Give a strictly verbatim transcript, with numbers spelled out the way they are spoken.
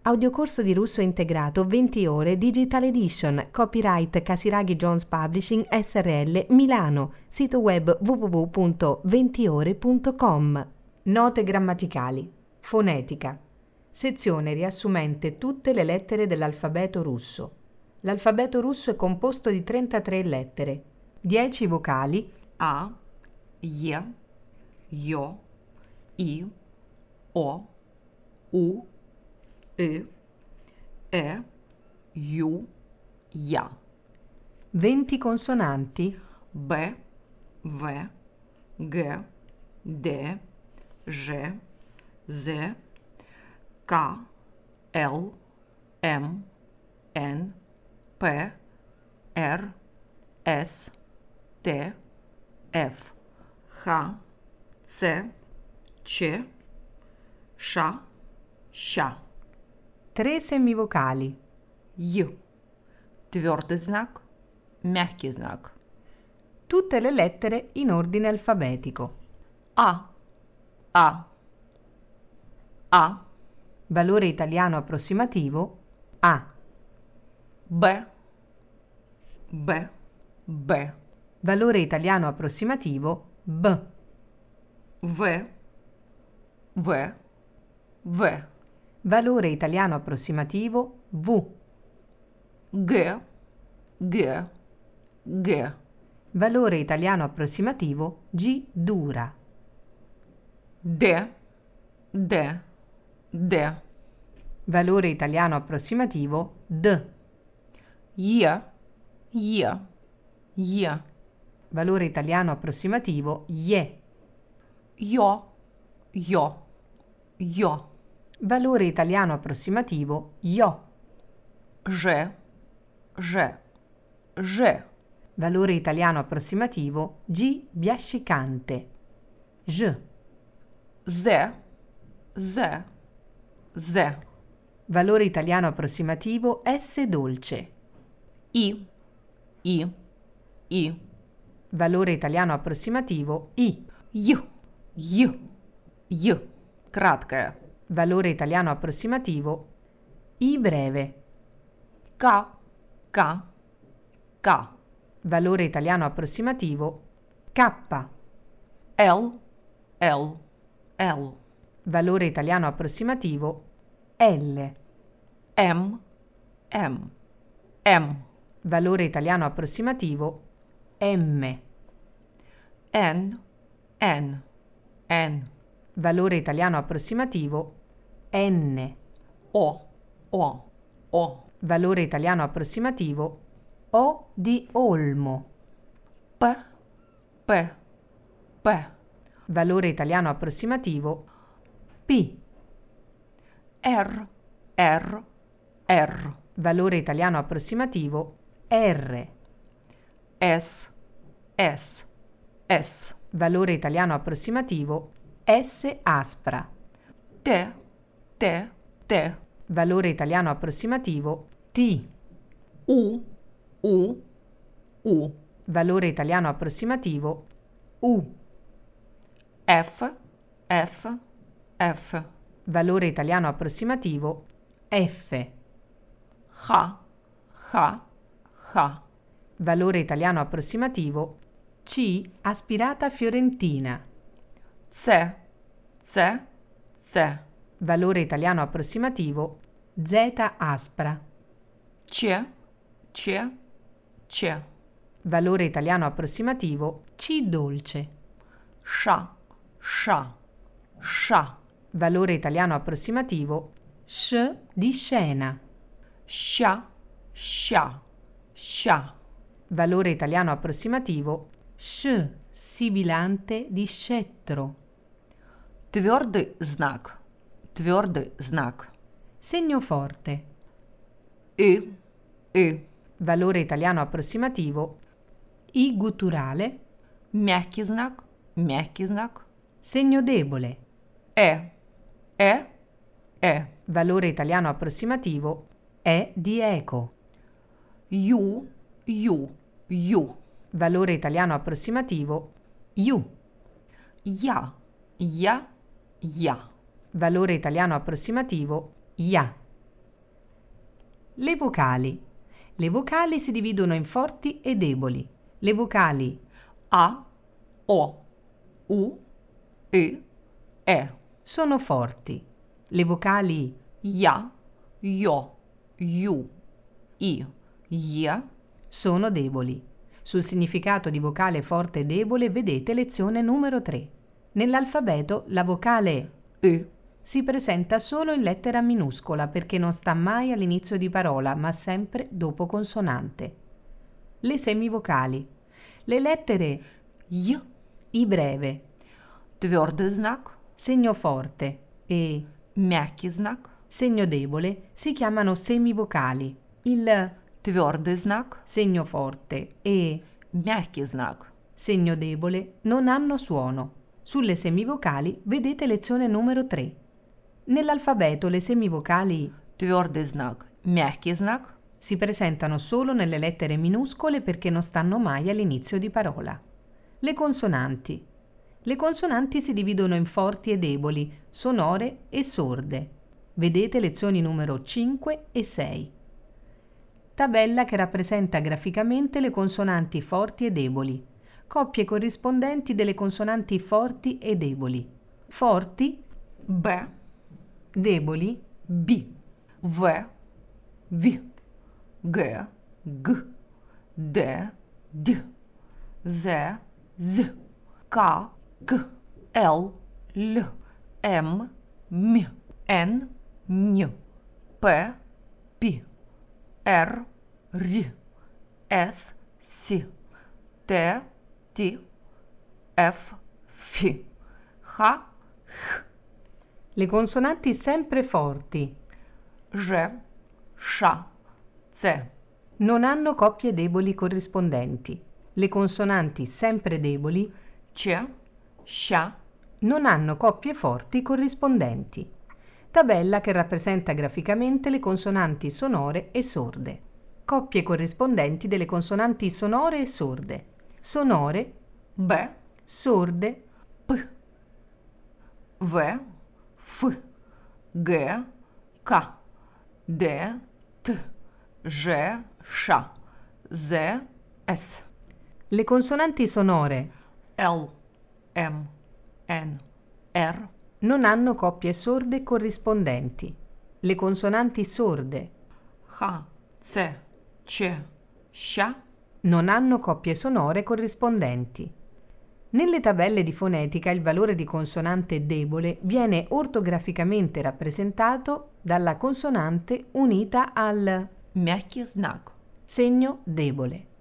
Audiocorso di russo integrato venti ore Digital Edition, copyright Casiraghi Jones Publishing S R L Milano, sito web w w w punto ventiore punto com. Note grammaticali. Fonetica. Sezione riassumente tutte le lettere dell'alfabeto russo. L'alfabeto russo è composto di trentatré lettere, dieci vocali A, Е, Йо, І, О, У, И, Е, Ю, Я. venti consonanti Б, В, Г, Д, Ж, З, К, Л, М, Н, П, Р, С, Т, Ф, Х, Ц, Ч, Ш, Щ. tre semivocali, Й. Твердый знак, мягкий знак. tutte le lettere in ordine alfabetico. А, А, А, Valore italiano approssimativo A. Б, Б, Б, Valore italiano approssimativo B. В, В, В, Valore italiano approssimativo V. Г, Г, Г, Valore italiano approssimativo G dura. Д, Д, Д, Valore italiano approssimativo D. Е, Е, Е, Valore italiano approssimativo Y. Йо, Йо, Йо, Valore italiano approssimativo Io. Ж, Ж, Ж, Valore italiano approssimativo G biascicante. J. З, З, З, Valore italiano approssimativo S dolce. І, І, І, Valore italiano approssimativo I. Й, Й, Й, краткое. Valore italiano approssimativo I breve. К, К, К, Valore italiano approssimativo K. Л, Л, Л, Valore italiano approssimativo L. М, М, М, Valore italiano approssimativo M. Н, Н, Н, Valore italiano approssimativo N. О, О, О, Valore italiano approssimativo O di Olmo. П, П, П, Valore italiano approssimativo P. Р, Р, Р, Valore italiano approssimativo R. С, С, С, Valore italiano approssimativo S aspra. Т, Т, Т, Valore italiano approssimativo T. У, У, У, Valore italiano approssimativo U. Ф, Ф, Ф, Valore italiano approssimativo F. Х, Х, Х, Valore italiano approssimativo C aspirata fiorentina. Ц, Ц, Ц, Valore italiano approssimativo Z aspra. Ч, Ч, Ч, Valore italiano approssimativo C dolce. Ш, Ш, Ш, Valore italiano approssimativo S di scena. Щ, Щ, Щ, Valore italiano approssimativo S sibilante di scettro. Твердый знак, твердый знак. Segno forte. И, И, Valore italiano approssimativo I gutturale. мягкий знак, мягкий знак. Segno debole. Э, Э, Э, Valore italiano approssimativo E di eco. Ю, Ю, Ю. Valore italiano approssimativo U. Я, Я, Я. Valore italiano approssimativo I A. Le vocali. Le vocali si dividono in forti e deboli. Le vocali A, O, U, I, E. sono forti. Le vocali Я, Йо, Ю, І, Є. sono deboli. Sul significato di vocale forte e debole vedete lezione numero tre. Nell'alfabeto la vocale И, si presenta solo in lettera minuscola perché non sta mai all'inizio di parola, ma sempre dopo consonante. Le semivocali. Le lettere Й, I breve, твердий знак, segno forte e м'який знак, segno debole si chiamano semivocali. Il твердий знак, segno forte e м'який знак. segno debole non hanno suono. Sulle semivocali vedete lezione numero tre. Nell'alfabeto le semivocali Твердий знак, м'який знак, si presentano solo nelle lettere minuscole perché non stanno mai all'inizio di parola. Le consonanti. Le consonanti si dividono in forti e deboli, sonore e sorde. Vedete lezioni numero cinque e sei. Tabella che rappresenta graficamente le consonanti forti e deboli. Coppie corrispondenti delle consonanti forti e deboli. Forti, Б, deboli, Б, В, В, Г, Г, Д, Д, З, З, К, К, Л, Л, М, М, Н, Н, П, П, Р, Р, С, С, Т, Т, Ф, Ф, Х, Х. le consonanti sempre forti. Ж, Ш, Ц. Non hanno coppie deboli corrispondenti. Le consonanti sempre deboli Ч, Щ, non hanno coppie forti corrispondenti. Tabella che rappresenta graficamente le consonanti sonore e sorde. Coppie corrispondenti delle consonanti sonore e sorde. Sonore, Б, sorde, П, В, Ф, Г, К, Д, Т, Ж, Ш, З, С. le consonanti sonore Л, М, Н, Р. non hanno coppie sorde corrispondenti. Le consonanti sorde Х, Ц, Ч, Щ. non hanno coppie sonore corrispondenti. Nelle tabelle di fonetica il valore di consonante debole viene ortograficamente rappresentato dalla consonante unita al М'який знак. segno debole.